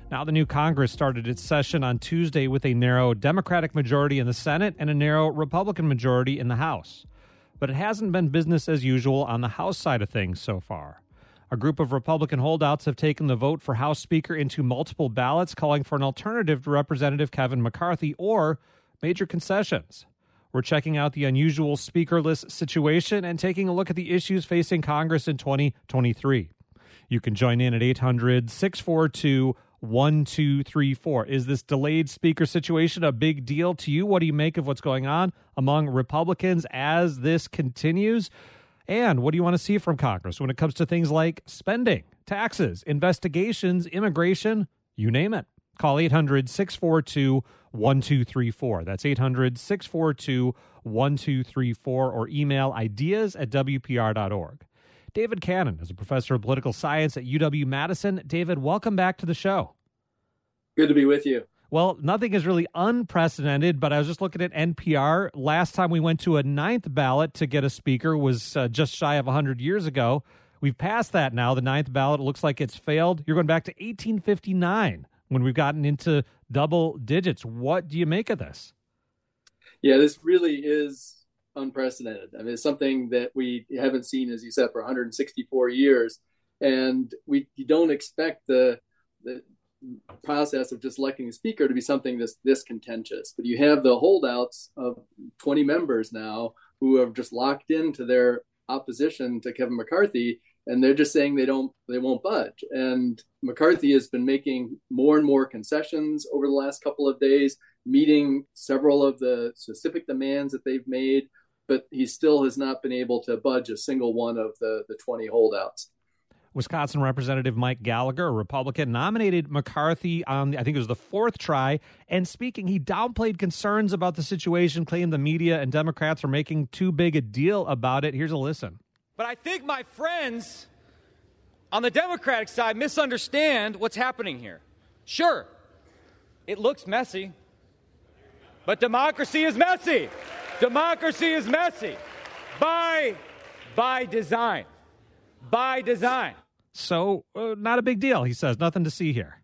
Now, the new Congress started its session on Tuesday with a narrow Democratic majority in the Senate and a narrow Republican majority in the House. But it hasn't been business as usual on the House side of things so far. A group of Republican holdouts have taken the vote for House Speaker into multiple ballots, calling for an alternative to Representative Kevin McCarthy or major concessions. We're checking out the unusual speakerless situation and taking a look at the issues facing Congress in 2023. You can join in at 800-642-1234. Is this delayed speaker situation a big deal to you? What do you make of what's going on among Republicans as this continues? And what do you want to see from Congress when it comes to things like spending, taxes, investigations, immigration, you name it? Call 800-642-1234. That's 800-642-1234 or email ideas@wpr.org. David Cannon is a professor of political science at UW-Madison. David, welcome back to the show. Good to be with you. Well, nothing is really unprecedented, but I was just looking at NPR. Last time we went to a ninth ballot to get a speaker was just shy of 100 years ago. We've passed that now. The ninth ballot, it looks like it's failed. You're going back to 1859 when we've gotten into double digits. What do you make of this? Yeah, this really is unprecedented. I mean, it's something that we haven't seen, as you said, for 164 years. And you don't expect the process of just electing a speaker to be something this contentious. But you have the holdouts of 20 members now who have just locked into their opposition to Kevin McCarthy, and they're just saying they won't budge. And McCarthy has been making more and more concessions over the last couple of days, meeting several of the specific demands that they've made, but he still has not been able to budge a single one of the 20 holdouts. Wisconsin Representative Mike Gallagher, a Republican, nominated McCarthy on, I think it was the fourth try. And speaking, he downplayed concerns about the situation, claimed the media and Democrats are making too big a deal about it. Here's a listen. But I think my friends on the Democratic side misunderstand what's happening here. Sure, it looks messy, but democracy is messy. Democracy is messy by design. By design. So, not a big deal, he says. Nothing to see here.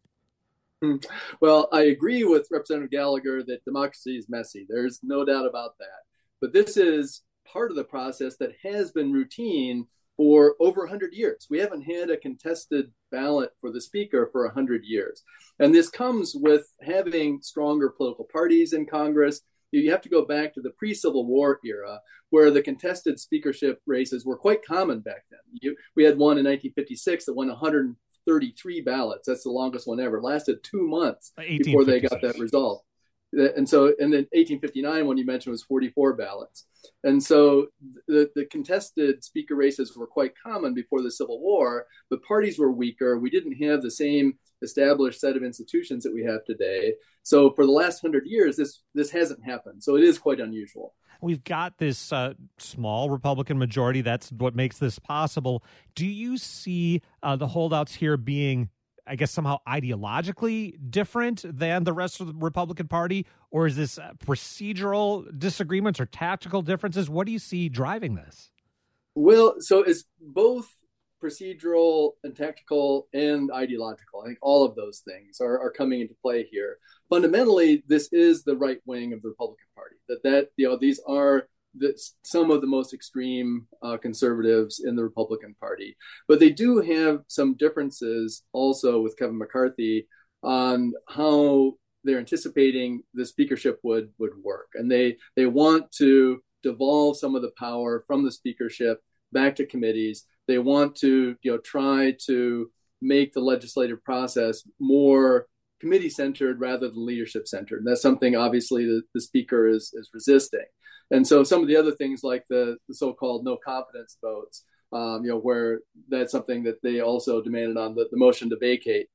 Well, I agree with Representative Gallagher that democracy is messy. There's no doubt about that. But this is part of the process that has been routine for over 100 years. We haven't had a contested ballot for the speaker for 100 years. And this comes with having stronger political parties in Congress. You have to go back to the pre-Civil War era, where the contested speakership races were quite common back then. We had one in 1956 that won 133 ballots. That's the longest one ever. It lasted 2 months before they got that result. And then 1859, one you mentioned, was 44 ballots. And so the contested speaker races were quite common before the Civil War, but parties were weaker. We didn't have the same established set of institutions that we have today. So for the last 100 years, this hasn't happened. So it is quite unusual. We've got this small Republican majority. That's what makes this possible. Do you see the holdouts here being, I guess, somehow ideologically different than the rest of the Republican Party? Or is this procedural disagreements or tactical differences? What do you see driving this? Well, so it's both procedural and tactical and ideological. I think all of those things are coming into play here. Fundamentally, this is the right wing of the Republican Party. These are some of the most extreme conservatives in the Republican Party. But they do have some differences also with Kevin McCarthy on how they're anticipating the speakership would work. And they want to devolve some of the power from the speakership back to committees. They want to try to make the legislative process more committee-centered rather than leadership-centered. And that's something, obviously, the speaker is resisting. And so some of the other things like the so-called no confidence votes, where that's something that they also demanded on the motion to vacate.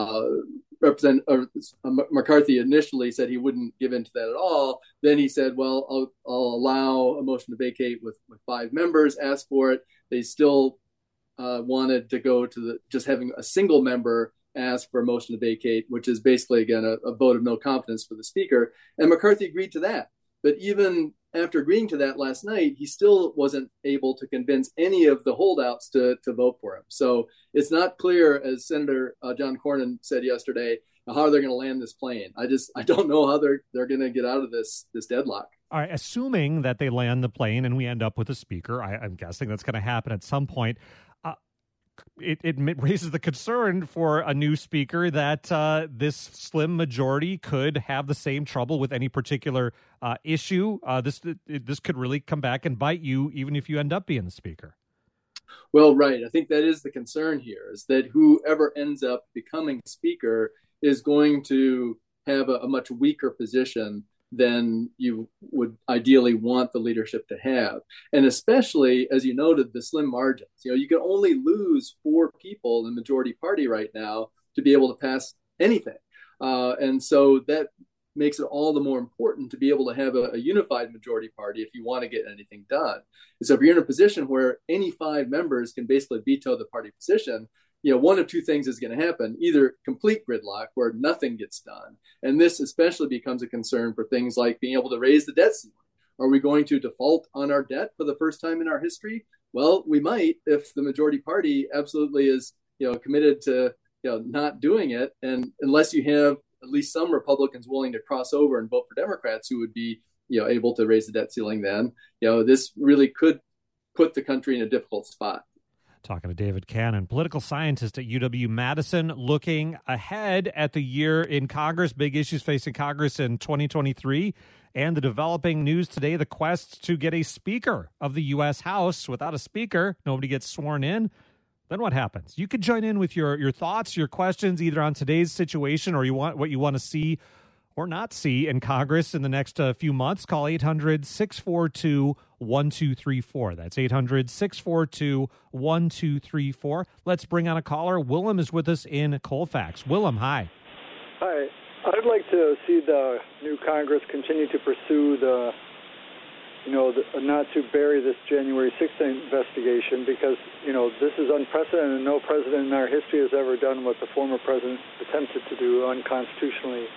McCarthy initially said he wouldn't give in to that at all. Then he said, well, I'll allow a motion to vacate with 5 members, ask for it. They still wanted to go to just having a single member ask for a motion to vacate, which is basically, again, a vote of no confidence for the speaker. And McCarthy agreed to that. But even after agreeing to that last night, he still wasn't able to convince any of the holdouts to vote for him. So it's not clear, as Senator John Cornyn said yesterday, how they're going to land this plane. I don't know how they're going to get out of this deadlock. All right, assuming that they land the plane and we end up with a speaker, I'm guessing that's going to happen at some point. It raises the concern for a new speaker that this slim majority could have the same trouble with any particular issue. This could really come back and bite you, even if you end up being the speaker. Well, right. I think that is the concern here, is that whoever ends up becoming speaker is going to have a much weaker position than you would ideally want the leadership to have. And especially, as you noted, the slim margins. You can only lose 4 people in the majority party right now to be able to pass anything. And so that makes it all the more important to be able to have a unified majority party if you want to get anything done. And so if you're in a position where any 5 members can basically veto the party position, one of 2 things is going to happen: either complete gridlock where nothing gets done. And this especially becomes a concern for things like being able to raise the debt ceiling. Are we going to default on our debt for the first time in our history? Well, we might, if the majority party absolutely is, committed to, not doing it. And unless you have at least some Republicans willing to cross over and vote for Democrats who would be, able to raise the debt ceiling, then, this really could put the country in a difficult spot. Talking to David Cannon, political scientist at UW-Madison, looking ahead at the year in Congress, big issues facing Congress in 2023, and the developing news today, the quest to get a speaker of the U.S. House. Without a speaker, nobody gets sworn in. Then what happens? You could join in with your thoughts, your questions, either on today's situation or what you want to see or not see in Congress in the next few months. Call 800-642-1234. That's 800-642-1234. Let's bring on a caller. Willem is with us in Colfax. Willem, hi. Hi. I'd like to see the new Congress continue to pursue not to bury this January 6th investigation, because, this is unprecedented. No president in our history has ever done what the former president attempted to do, unconstitutionally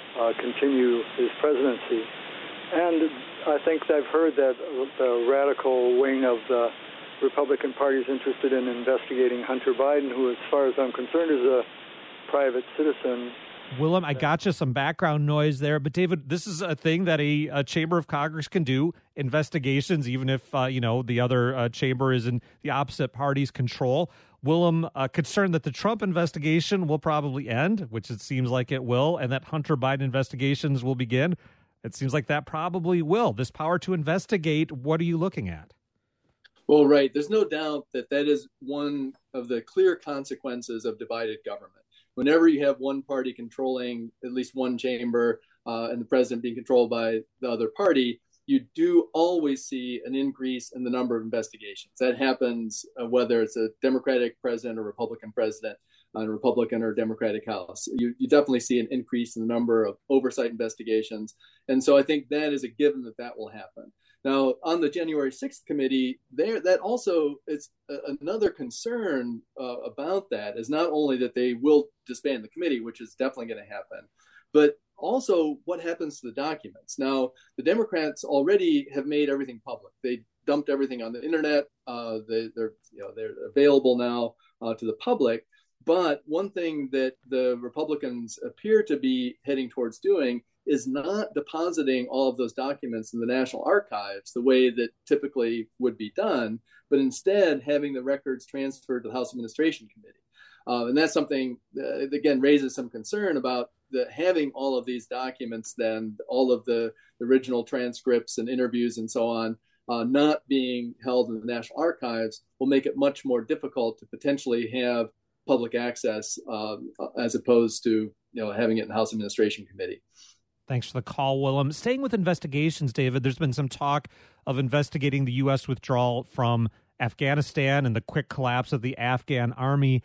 continue his presidency. And I think I've heard that the radical wing of the Republican Party is interested in investigating Hunter Biden, who, as far as I'm concerned, is a private citizen. Willem, I got you some background noise there, but David, this is a thing that a chamber of Congress can do, investigations, even if, the other chamber is in the opposite party's control. Willem, concerned that the Trump investigation will probably end, which it seems like it will, and that Hunter Biden investigations will begin. It seems like that probably will. This power to investigate, what are you looking at? Well, right. There's no doubt that is one of the clear consequences of divided government. Whenever you have one party controlling at least one chamber and the president being controlled by the other party, you do always see an increase in the number of investigations. That happens whether it's a Democratic president or Republican president, a Republican or Democratic House. You definitely see an increase in the number of oversight investigations. And so I think that is a given that will happen. Now, on the January 6th committee, that also is another concern about that is not only that they will disband the committee, which is definitely going to happen, but also what happens to the documents. Now, the Democrats already have made everything public. They dumped everything on the internet. They're available now to the public. But one thing that the Republicans appear to be heading towards doing is not depositing all of those documents in the National Archives the way that typically would be done, but instead having the records transferred to the House Administration Committee. And that's something that, again, raises some concern about having all of these documents, then all of the original transcripts and interviews and so on, not being held in the National Archives will make it much more difficult to potentially have public access as opposed to having it in the House Administration Committee. Thanks for the call, Willem. Staying with investigations, David, there's been some talk of investigating the U.S. withdrawal from Afghanistan and the quick collapse of the Afghan army.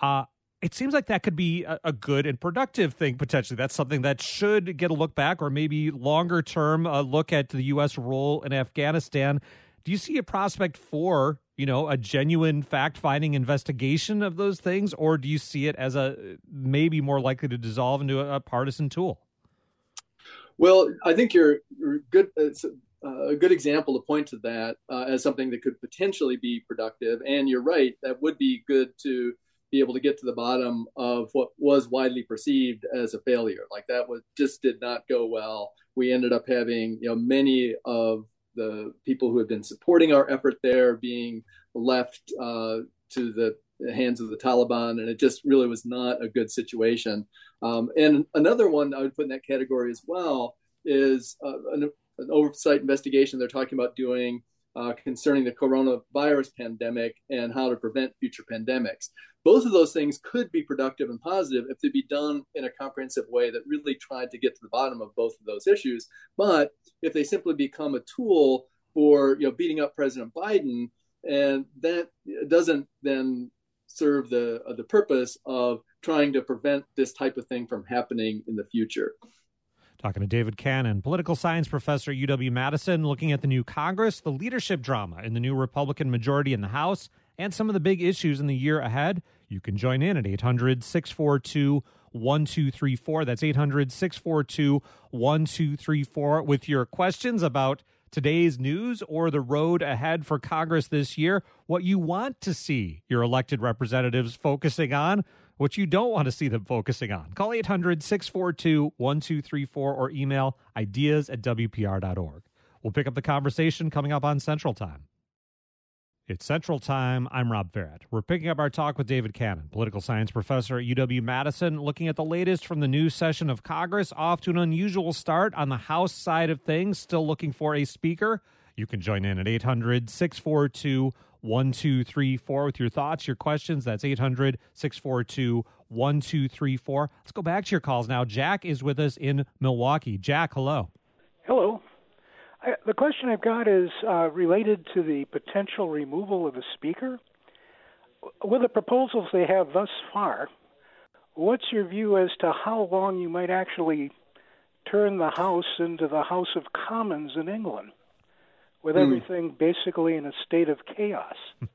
It seems like that could be a good and productive thing, potentially. That's something that should get a look back, or maybe longer term look at the U.S. role in Afghanistan. Do you see a prospect for, a genuine fact-finding investigation of those things, or do you see it as a maybe more likely to dissolve into a partisan tool? Well, I think you're good. It's a good example to point to that as something that could potentially be productive. And you're right, that would be good to be able to get to the bottom of what was widely perceived as a failure. Like that just did not go well. We ended up having many of the people who had been supporting our effort there being left to the hands of the Taliban, and it just really was not a good situation. And another one I would put in that category as well is an oversight investigation they're talking about doing concerning the coronavirus pandemic and how to prevent future pandemics. Both of those things could be productive and positive if they be done in a comprehensive way that really tried to get to the bottom of both of those issues. But if they simply become a tool for beating up President Biden, and that doesn't then serve the purpose of trying to prevent this type of thing from happening in the future. Talking to David Cannon, political science professor at UW-Madison, looking at the new Congress, the leadership drama in the new Republican majority in the House, and some of the big issues in the year ahead. You can join in at 800-642-1234. That's 800-642-1234 with your questions about today's news or the road ahead for Congress this year, what you want to see your elected representatives focusing on, what you don't want to see them focusing on. Call 800-642-1234 or email ideas@wpr.org. We'll pick up the conversation coming up on Central Time. It's Central Time. I'm Rob Farrett. We're picking up our talk with David Cannon, political science professor at UW-Madison, looking at the latest from the new session of Congress, off to an unusual start on the House side of things, still looking for a speaker. You can join in at 800-642-1234 with your thoughts, your questions. That's 800-642-1234. Let's go back to your calls now. Jack is with us in Milwaukee. Jack, hello. Hello. The question I've got is related to the potential removal of the Speaker. With the proposals they have thus far, what's your view as to how long you might actually turn the House into the House of Commons in England, with everything basically in a state of chaos?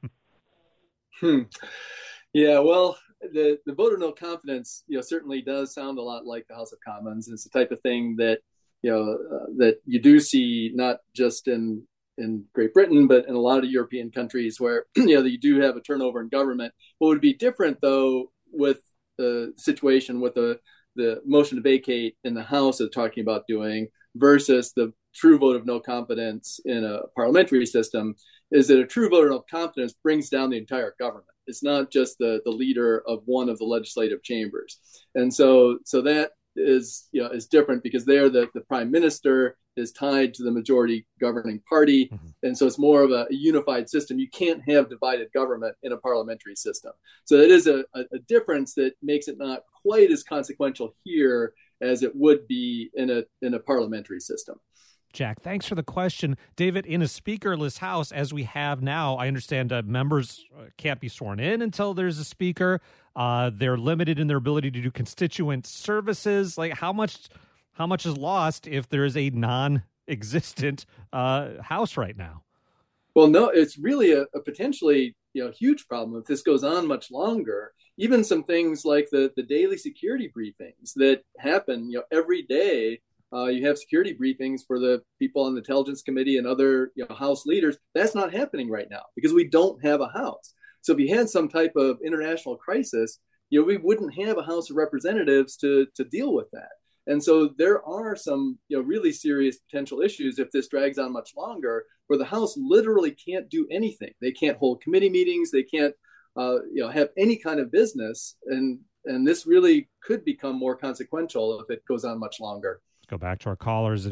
Yeah, well, the vote of no confidence, certainly does sound a lot like the House of Commons. It's the type of thing that that you do see not just in Great Britain, but in a lot of European countries where, you do have a turnover in government. What would be different, though, with the situation with the motion to vacate in the House of talking about doing versus the true vote of no confidence in a parliamentary system is that a true vote of no confidence brings down the entire government. It's not just the leader of one of the legislative chambers. And so that is different because there the prime minister is tied to the majority governing party. And so it's more of a unified system. You can't have divided government in a parliamentary system. So it is a difference that makes it not quite as consequential here as it would be in a parliamentary system. Jack, thanks for the question. David, in a speakerless House, as we have now, I understand members can't be sworn in until there's a speaker. They're limited in their ability to do constituent services. Like how much is lost if there is a non-existent House right now? Well, no, it's really a potentially huge problem if this goes on much longer. Even some things like the daily security briefings that happen every day. You have security briefings for the people on the Intelligence Committee and other House leaders. That's not happening right now because we don't have a House. So if you had some type of international crisis, we wouldn't have a House of Representatives to deal with that. And so there are some really serious potential issues if this drags on much longer, where the House literally can't do anything. They can't hold committee meetings. They can't have any kind of business. And this really could become more consequential if it goes on much longer. Go back to our callers at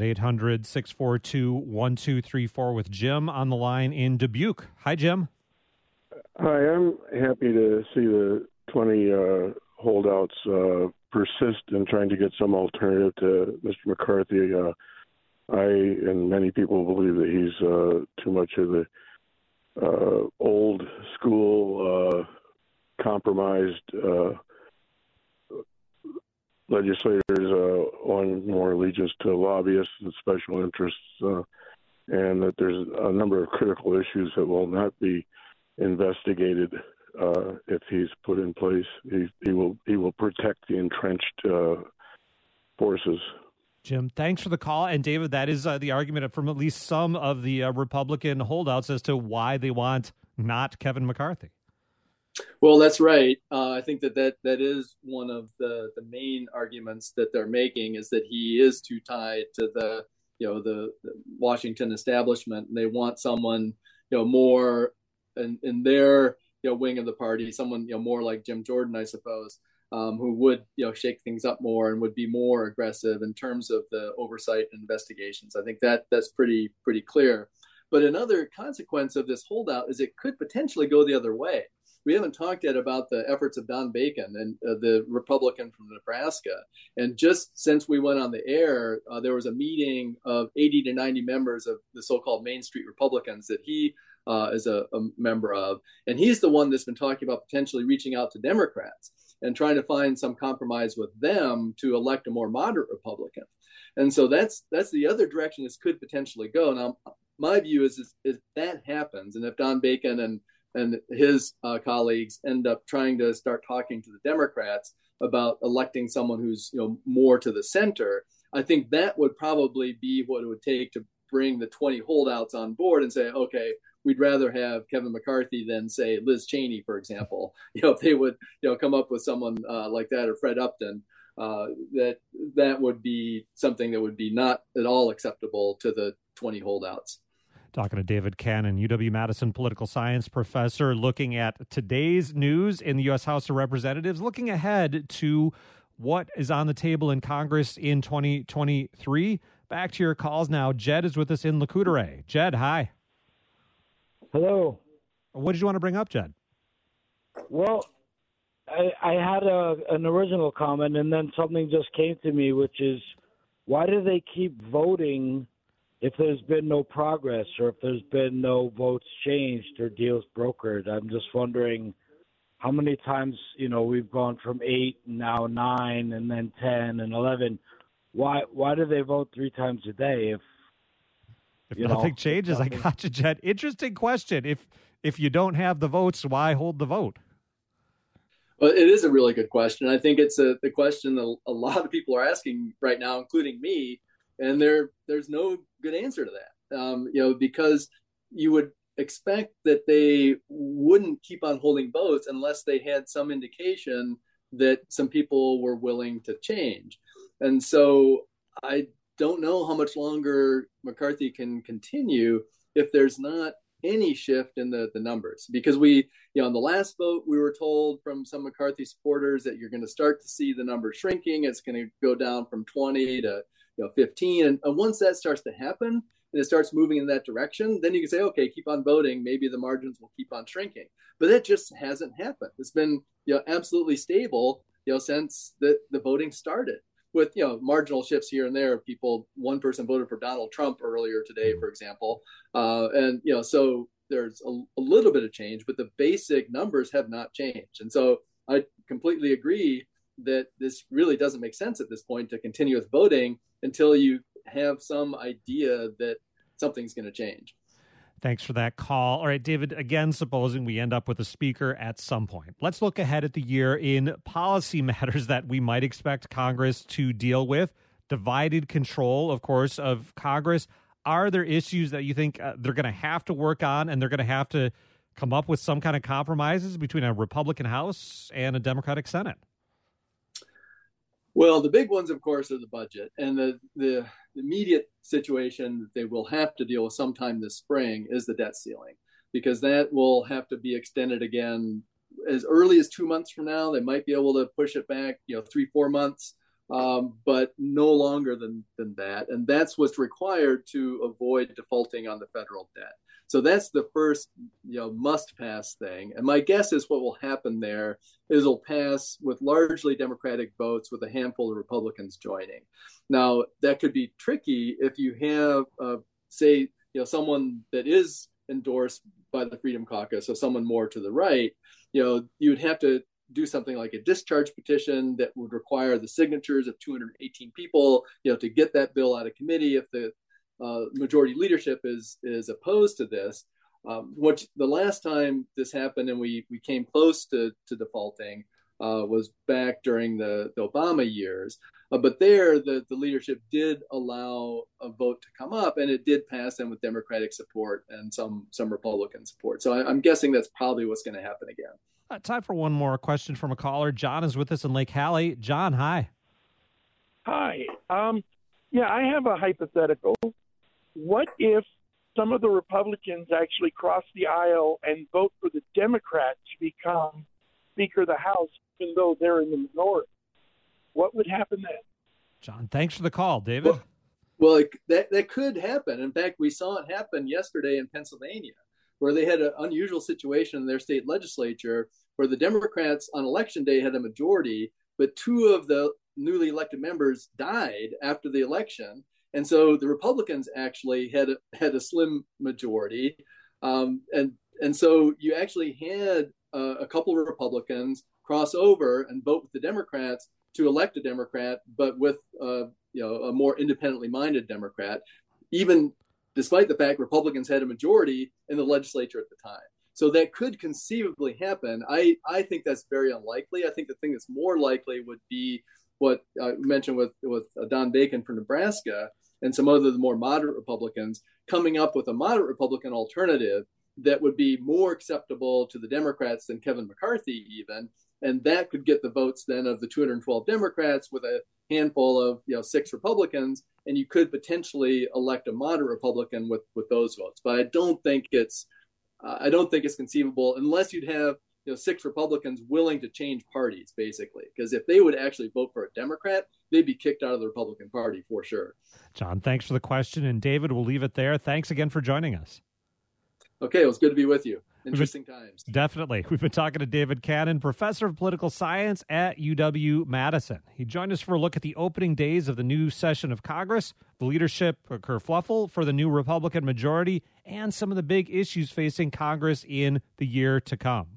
800-642-1234 with Jim on the line in Dubuque. Hi, Jim. Hi, I'm happy to see the 20 holdouts persist in trying to get some alternative to Mr. McCarthy. I and many people believe that he's too much of the old school, compromised legislators on more allegiance to lobbyists and special interests, and that there's a number of critical issues that will not be investigated if he's put in place. He will protect the entrenched forces. Jim, thanks for the call. And David, that is the argument from at least some of the Republican holdouts as to why they want not Kevin McCarthy. Well, that's right. I think that is one of the main arguments that they're making, is that he is too tied to the Washington establishment, and they want someone more in their wing of the party, someone more like Jim Jordan, I suppose, who would shake things up more and would be more aggressive in terms of the oversight and investigations. I think that's pretty clear. But another consequence of this holdout is it could potentially go the other way. We haven't talked yet about the efforts of Don Bacon and the Republican from Nebraska. And just since we went on the air, there was a meeting of 80 to 90 members of the so-called Main Street Republicans that he is a member of. And he's the one that's been talking about potentially reaching out to Democrats and trying to find some compromise with them to elect a more moderate Republican. And so that's the other direction this could potentially go. Now, my view is if that happens, and if Don Bacon and his colleagues end up trying to start talking to the Democrats about electing someone who's more to the center, I think that would probably be what it would take to bring the 20 holdouts on board and say, okay, we'd rather have Kevin McCarthy than, say, Liz Cheney, for example. If they would come up with someone like that, or Fred Upton, that would be something that would be not at all acceptable to the 20 holdouts. Talking to David Cannon, UW-Madison political science professor, looking at today's news in the U.S. House of Representatives, looking ahead to what is on the table in Congress in 2023. Back to your calls now. Jed is with us in Lac-Courte. Jed, hi. Hello. What did you want to bring up, Jed? Well, I had an original comment, and then something just came to me, which is, why do they keep voting if there's been no progress, or if there's been no votes changed or deals brokered? I'm just wondering how many times, we've gone from 8, now 9, and then 10 and 11. Why do they vote 3 times a day if nothing changes? I got you, Jed. Interesting question. If you don't have the votes, why hold the vote? Well, it is a really good question. I think it's the question that a lot of people are asking right now, including me, and there's no good answer to that. Because you would expect that they wouldn't keep on holding votes unless they had some indication that some people were willing to change. And so I don't know how much longer McCarthy can continue if there's not any shift in the numbers. Because we, on the last vote, we were told from some McCarthy supporters that you're going to start to see the number shrinking. It's going to go down from 20 to 15. And once that starts to happen and it starts moving in that direction, then you can say, okay, keep on voting. Maybe the margins will keep on shrinking. But that just hasn't happened. It's been absolutely stable since the voting started, with marginal shifts here and there. One person voted for Donald Trump earlier today, for example, and so there's a little bit of change, but the basic numbers have not changed. And so I completely agree that this really doesn't make sense at this point to continue with voting until you have some idea that something's going to change. Thanks for that call. All right, David, again, supposing we end up with a speaker at some point, let's look ahead at the year in policy matters that we might expect Congress to deal with. Divided control, of course, of Congress. Are there issues that you think they're going to have to work on, and they're going to have to come up with some kind of compromises between a Republican House and a Democratic Senate? Well, the big ones, of course, are the budget, and the immediate situation that they will have to deal with sometime this spring is the debt ceiling, because that will have to be extended again as early as 2 months from now. They might be able to push it back, 3-4 months, but no longer than that. And that's what's required to avoid defaulting on the federal debt. So that's the first, must pass thing. And my guess is what will happen there is it'll pass with largely Democratic votes, with a handful of Republicans joining. Now, that could be tricky if you have, say, someone that is endorsed by the Freedom Caucus, so someone more to the right. You'd have to do something like a discharge petition that would require the signatures of 218 people, to get that bill out of committee if the majority leadership is opposed to this. The last time this happened and we came close to defaulting, was back during the Obama years. But there, the leadership did allow a vote to come up, and it did pass in with Democratic support and some Republican support. So I'm guessing that's probably what's going to happen again. Time for one more question from a caller. John is with us in Lake Hallie. John, hi. Hi. Yeah, I have a hypothetical. What if some of the Republicans actually cross the aisle and vote for the Democrat to become Speaker of the House, even though they're in the minority? What would happen then? John, thanks for the call. David? Well, that could happen. In fact, we saw it happen yesterday in Pennsylvania, where they had an unusual situation in their state legislature where the Democrats on election day had a majority, but two of the newly elected members died after the election. And so the Republicans actually had a slim majority. And so you actually had a couple of Republicans cross over and vote with the Democrats to elect a Democrat, but with a more independently minded Democrat, even despite the fact Republicans had a majority in the legislature at the time. So that could conceivably happen. I think that's very unlikely. I think the thing that's more likely would be what I mentioned with Don Bacon from Nebraska and some other more moderate Republicans coming up with a moderate Republican alternative that would be more acceptable to the Democrats than Kevin McCarthy even. And that could get the votes then of the 212 Democrats with a handful of 6 Republicans, and you could potentially elect a moderate Republican with those votes. But I don't think it's conceivable unless you'd have 6 Republicans willing to change parties, basically. Because if they would actually vote for a Democrat, they'd be kicked out of the Republican Party for sure. John, thanks for the question. And David, we'll leave it there. Thanks again for joining us. Okay, it was good to be with you. Interesting times. Definitely. We've been talking to David Cannon, professor of political science at UW-Madison. He joined us for a look at the opening days of the new session of Congress, the leadership kerfluffle for the new Republican majority, and some of the big issues facing Congress in the year to come.